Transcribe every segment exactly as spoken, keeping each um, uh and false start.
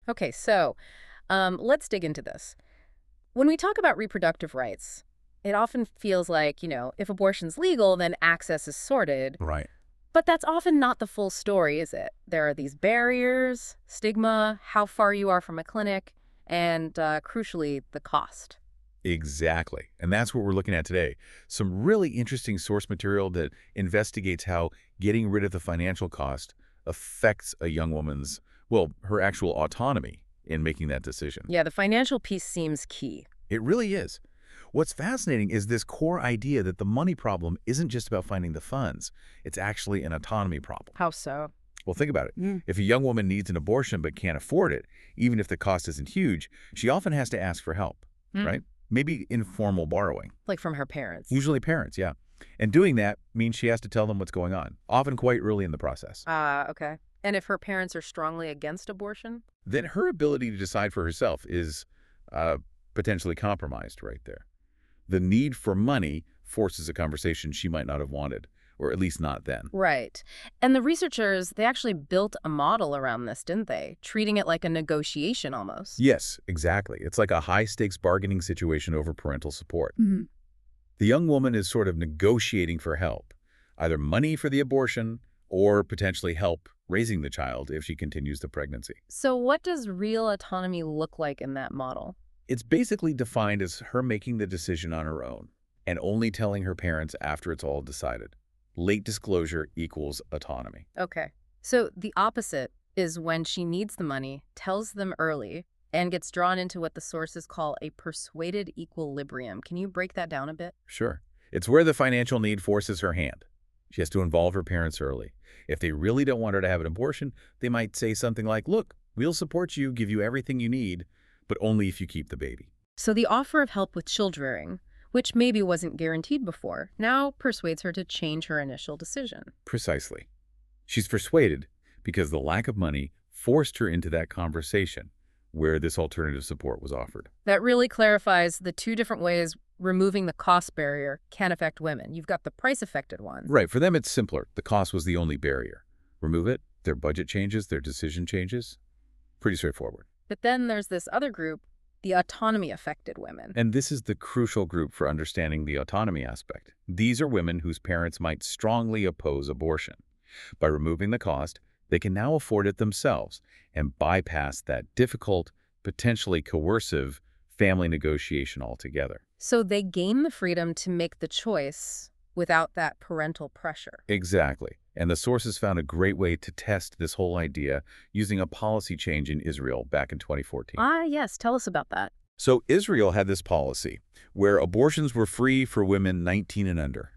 Okay, so um, let's dig into this. When we talk about reproductive rights, it often feels like, you know, if abortion's legal, then access is sorted. Right. But that's often not the full story, is it? There are these barriers, stigma, how far you are from a clinic, and uh, crucially, the cost. Exactly. And that's what we're looking at today. Some really interesting source material that investigates how getting rid of the financial cost affects a young woman's, well, her actual autonomy in making that decision. Yeah, the financial piece seems key. It really is. What's fascinating is this core idea that the money problem isn't just about finding the funds. It's actually an autonomy problem. How so? Well, think about it. Mm. If a young woman needs an abortion but can't afford it, even if the cost isn't huge, she often has to ask for help, Mm. right? Maybe informal borrowing. Like from her parents. Usually parents, yeah. And doing that means she has to tell them what's going on, often quite early in the process. Ah, okay. And if her parents are strongly against abortion? Then her ability to decide for herself is uh, potentially compromised right there. The need for money forces a conversation she might not have wanted, or at least not then. Right. And the researchers, they actually built a model around this, didn't they? Treating it like a negotiation almost. Yes, exactly. It's like a high-stakes bargaining situation over parental support. Mhm. The young woman is sort of negotiating for help, either money for the abortion or potentially help raising the child if she continues the pregnancy. So what does real autonomy look like in that model? It's basically defined as her making the decision on her own and only telling her parents after it's all decided. Late disclosure equals autonomy. Okay. So the opposite is when she needs the money, tells them early, and gets drawn into what the sources call a persuaded equilibrium. Can you break that down a bit? Sure. It's where the financial need forces her hand. She has to involve her parents early. If they really don't want her to have an abortion, they might say something like, look, we'll support you, give you everything you need, but only if you keep the baby. So the offer of help with childbearing, which maybe wasn't guaranteed before, now persuades her to change her initial decision. Precisely. She's persuaded because the lack of money forced her into that conversation where this alternative support was offered. That really clarifies the two different ways removing the cost barrier can affect women. You've got the price-affected one. Right. For them, it's simpler. The cost was the only barrier. Remove it, their budget changes, their decision changes. Pretty straightforward. But then there's this other group, the autonomy-affected women. And this is the crucial group for understanding the autonomy aspect. These are women whose parents might strongly oppose abortion. By removing the cost, they can now afford it themselves and bypass that difficult, potentially coercive family negotiation altogether. So they gain the freedom to make the choice without that parental pressure. Exactly. And the sources found a great way to test this whole idea using a policy change in Israel back in twenty fourteen. Ah, yes. Tell us about that. So Israel had this policy where abortions were free for women nineteen and under.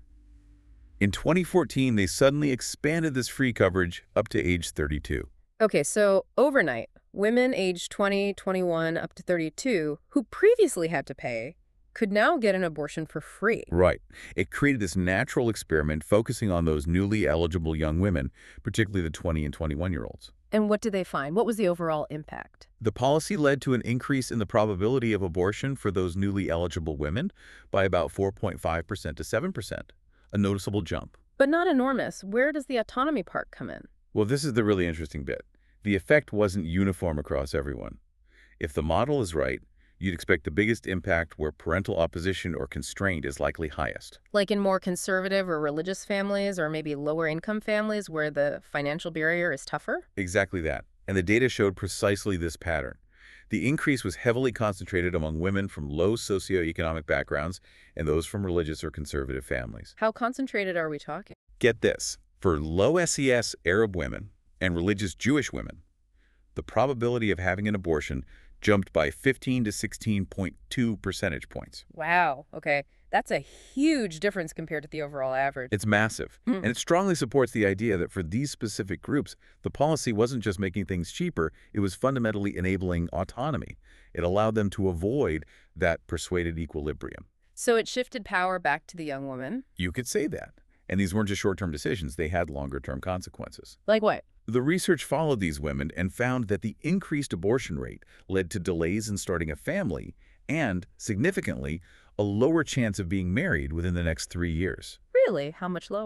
In twenty fourteen, they suddenly expanded this free coverage up to age thirty-two. Okay, so overnight, women aged twenty, twenty-one, up to thirty-two, who previously had to pay, could now get an abortion for free. Right. It created this natural experiment focusing on those newly eligible young women, particularly the twenty and twenty-one-year-olds. And what did they find? What was the overall impact? The policy led to an increase in the probability of abortion for those newly eligible women by about four point five percent to seven percent, a noticeable jump. But not enormous. Where does the autonomy part come in? Well, this is the really interesting bit. The effect wasn't uniform across everyone. If the model is right, you'd expect the biggest impact where parental opposition or constraint is likely highest. Like in more conservative or religious families, or maybe lower income families where the financial barrier is tougher? Exactly that. And the data showed precisely this pattern. The increase was heavily concentrated among women from low socioeconomic backgrounds and those from religious or conservative families. How concentrated are we talking? Get this. For low S E S Arab women and religious Jewish women, the probability of having an abortion jumped by fifteen to sixteen point two percentage points. Wow. Okay. That's a huge difference compared to the overall average. It's massive, Mm. and it strongly supports the idea that for these specific groups, the policy wasn't just making things cheaper, it was fundamentally enabling autonomy. It allowed them to avoid that persuaded equilibrium. So it shifted power back to the young woman? You could say that. And these weren't just short-term decisions, they had longer-term consequences. Like what? The research followed these women and found that the increased abortion rate led to delays in starting a family and, significantly, a lower chance of being married within the next three years. Really? How much lower?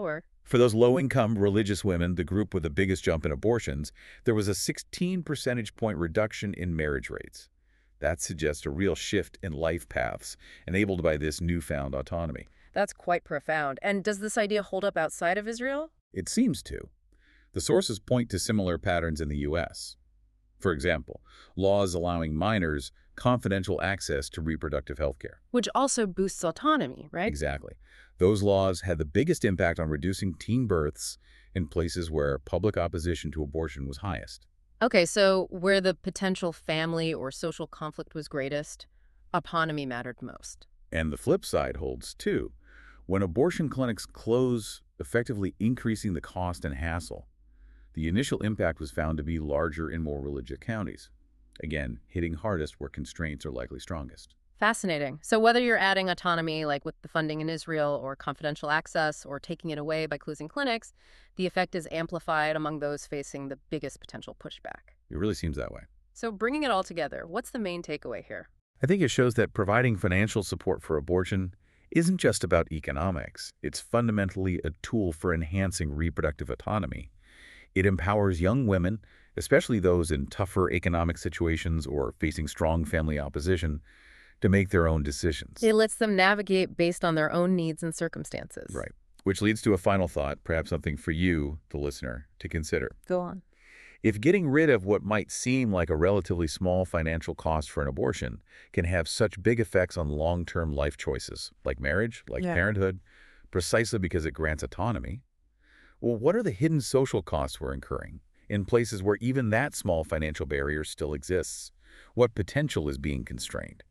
For those low-income religious women, the group with the biggest jump in abortions, there was a sixteen percentage point reduction in marriage rates. That suggests a real shift in life paths enabled by this newfound autonomy. That's quite profound. And does this idea hold up outside of Israel? It seems to. The sources point to similar patterns in the U S. For example, laws allowing minors confidential access to reproductive health care. Which also boosts autonomy, right? Exactly. Those laws had the biggest impact on reducing teen births in places where public opposition to abortion was highest. Okay, so where the potential family or social conflict was greatest, autonomy mattered most. And the flip side holds too. When abortion clinics close, effectively increasing the cost and hassle, the initial impact was found to be larger in more religious counties. Again, hitting hardest where constraints are likely strongest. Fascinating. So whether you're adding autonomy, like with the funding in Israel, or confidential access, or taking it away by closing clinics, the effect is amplified among those facing the biggest potential pushback. It really seems that way. So bringing it all together, what's the main takeaway here? I think it shows that providing financial support for abortion isn't just about economics. It's fundamentally a tool for enhancing reproductive autonomy. It empowers young women, especially those in tougher economic situations or facing strong family opposition, to make their own decisions. It lets them navigate based on their own needs and circumstances. Right. Which leads to a final thought, perhaps something for you, the listener, to consider. Go on. If getting rid of what might seem like a relatively small financial cost for an abortion can have such big effects on long-term life choices, like marriage, like Yeah. parenthood, precisely because it grants autonomy, well, what are the hidden social costs we're incurring in places where even that small financial barrier still exists? What potential is being constrained?